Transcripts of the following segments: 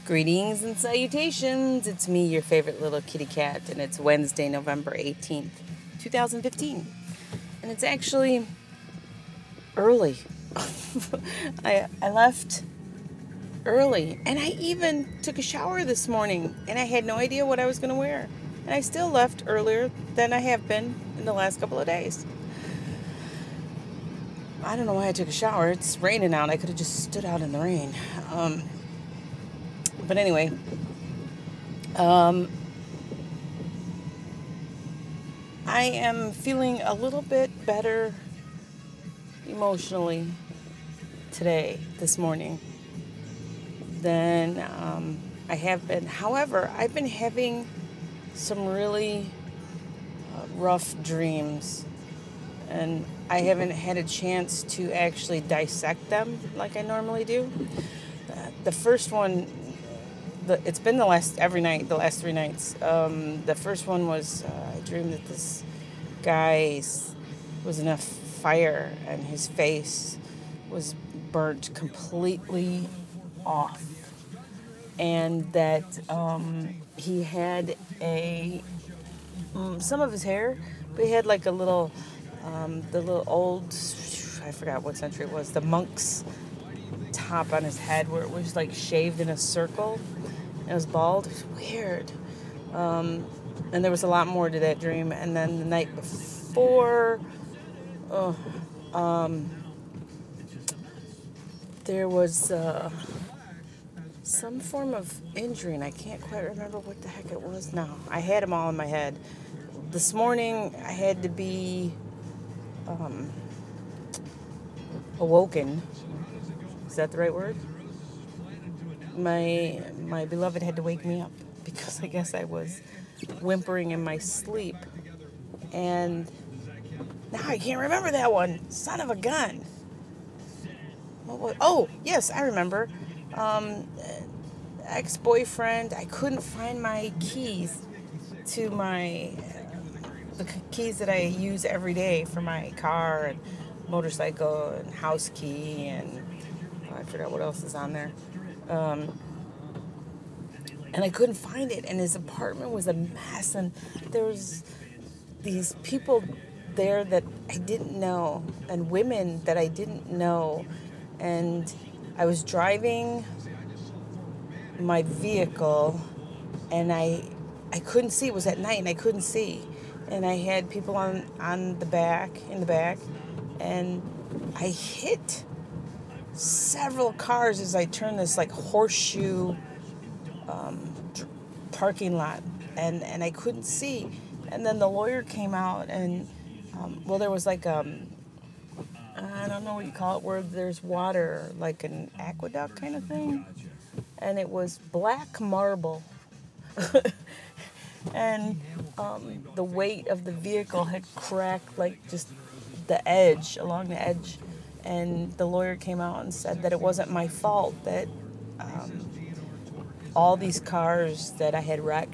Greetings and salutations. It's me, your favorite little kitty cat, and it's Wednesday, November 18th, 2015. And it's actually early. I left early, and I even took a shower this morning, and I had no idea what I was going to wear. And I still left earlier than I have been in the last couple of days. I don't know why I took a shower. It's raining out. I could have just stood out in the rain. But anyway, I am feeling a little bit better emotionally this morning, than I have been. However, I've been having some really rough dreams, and I haven't had a chance to actually dissect them like I normally do. The first one, it's been the last 3 nights. The first one was I dreamed that this guy was in a fire and his face was burnt completely off, and that he had some of his hair, but he had like a little the little old, I forgot what century it was, the monk's top on his head where it was like shaved in a circle and it was bald. It was weird. And there was a lot more to that dream. And then the night before, there was some form of injury, and I can't quite remember what the heck it was now. I had them all in my head. This morning, I had to be awoken. Is that the right word? My beloved had to wake me up because I guess I was whimpering in my sleep. And now I can't remember that one. Son of a gun. Oh, yes, I remember. Ex-boyfriend, I couldn't find my keys to the keys that I use every day for my car and motorcycle and house key, and I forgot what else is on there. And I couldn't find it, and his apartment was a mess, and there was these people there that I didn't know, and women that I didn't know, and I was driving my vehicle, and I couldn't see. It was at night, and I couldn't see, and I had people in the back, and I hit several cars as I turned this like horseshoe parking lot, and I couldn't see. And then the lawyer came out, and there was like I don't know what you call it, where there's water, like an aqueduct kind of thing, and it was black marble. And the weight of the vehicle had cracked like just along the edge, and the lawyer came out and said that it wasn't my fault, that all these cars that I had wrecked,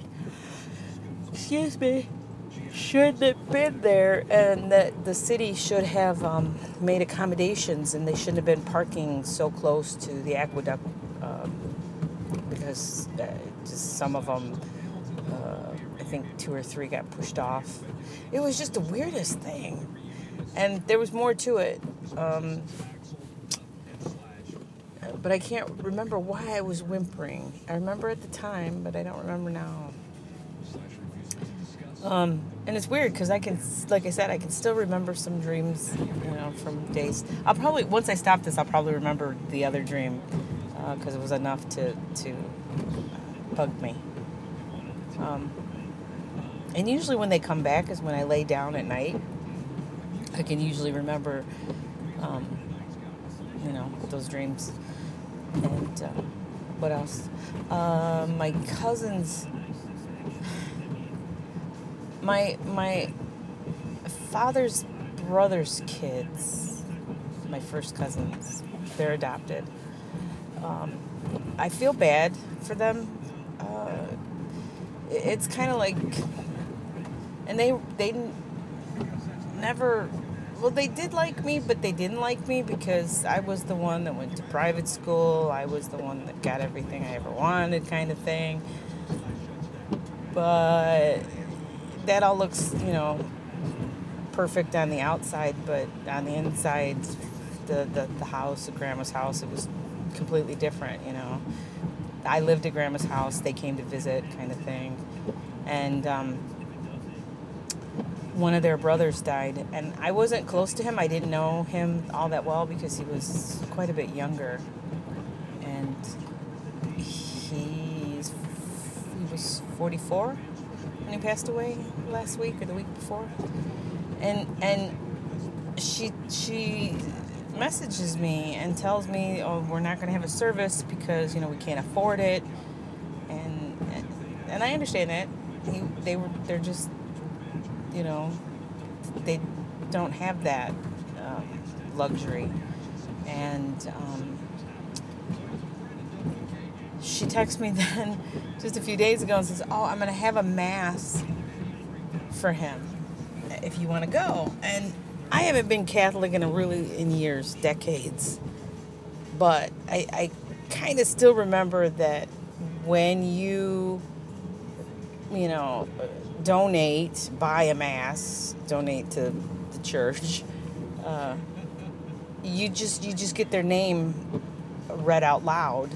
shouldn't have been there, and that the city should have made accommodations, and they shouldn't have been parking so close to the aqueduct, because just some of them, I think 2 or 3 got pushed off. It was just the weirdest thing, and there was more to it. But I can't remember why I was whimpering. I remember at the time, but I don't remember now. And it's weird because I can still remember some dreams, from days. Once I stop this, I'll probably remember the other dream, because it was enough to bug me. And usually when they come back is when I lay down at night. I can usually remember, those dreams. And what else? My cousins, my father's brother's kids, my first cousins, they're adopted. I feel bad for them. It's kind of like, and they never well, they did like me, but they didn't like me because I was the one that went to private school. I was the one that got everything I ever wanted, kind of thing. But that all looks, perfect on the outside, but on the inside, the house, the grandma's house, it was completely different. I lived at grandma's house. They came to visit, kind of thing. And one of their brothers died, and I wasn't close to him. I didn't know him all that well because he was quite a bit younger, and he was 44 when he passed away last week or the week before. And she messages me and tells me, "Oh, we're not going to have a service because we can't afford it," and I understand that. They're just, they don't have that luxury. And she texted me then just a few days ago and says, "Oh, I'm going to have a mass for him if you want to go." And I haven't been Catholic in years, decades. But I kind of still remember that when you buy a mass, donate to the church, you just get their name read out loud,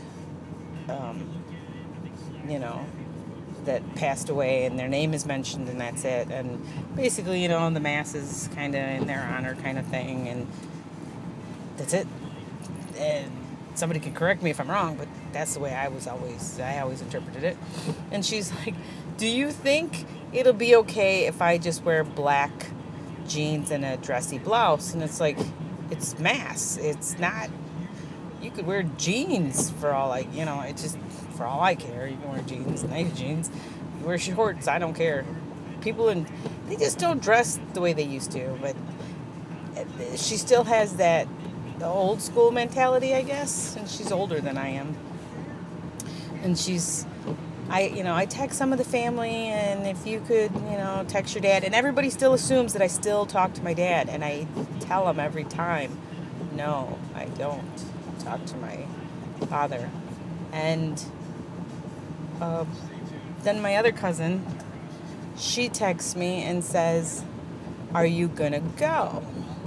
that passed away, and their name is mentioned, and that's it. And basically, the mass is kind of in their honor, kind of thing, and that's it. And somebody can correct me if I'm wrong, but that's the way I always interpreted it. And she's like, "Do you think it'll be okay if I just wear black jeans and a dressy blouse?" And it's like, it's mass. It's not, you could wear jeans for all for all I care. You can wear jeans, nice jeans. You wear shorts, I don't care. They just don't dress the way they used to. But she still has that old school mentality, I guess. And she's older than I am. And I text some of the family, and if you could, text your dad. And everybody still assumes that I still talk to my dad. And I tell them every time, no, I don't talk to my father. And then my other cousin, she texts me and says, "Are you going to go?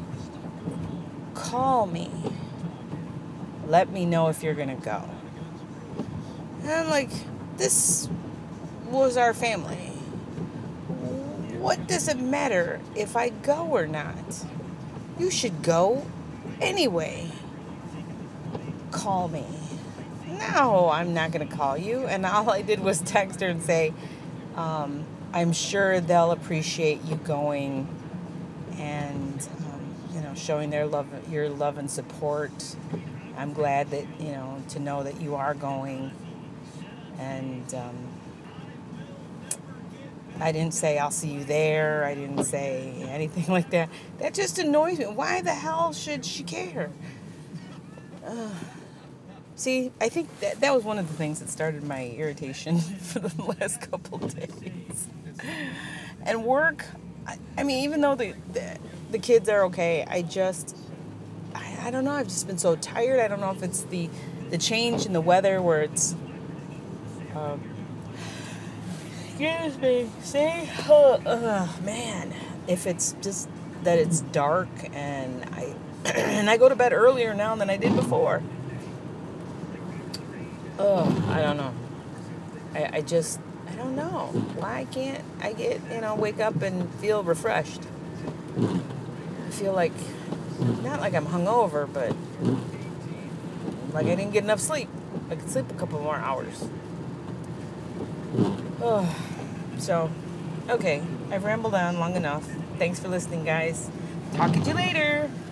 Call me. Let me know if you're going to go." And I'm like, this was our family. What does it matter if I go or not? You should go anyway. Call me. No, I'm not going to call you. And all I did was text her and say, I'm sure they'll appreciate you going and, showing your love and support. I'm glad that, to know that you are going. And I didn't say I'll see you there. I didn't say anything like that. That just annoys me. Why the hell should she care? See, I think that was one of the things that started my irritation for the last couple of days. And work, even though the kids are okay, I don't know. I've just been so tired. I don't know if it's the change in the weather where it's... excuse me. See? Man. If it's just that it's dark and I go to bed earlier now than I did before. I don't know. I don't know. Why can't I wake up and feel refreshed? I feel like, not like I'm hungover, but like I didn't get enough sleep. I could sleep a couple more hours. So, okay. I've rambled on long enough. Thanks for listening, guys. Talk to you later.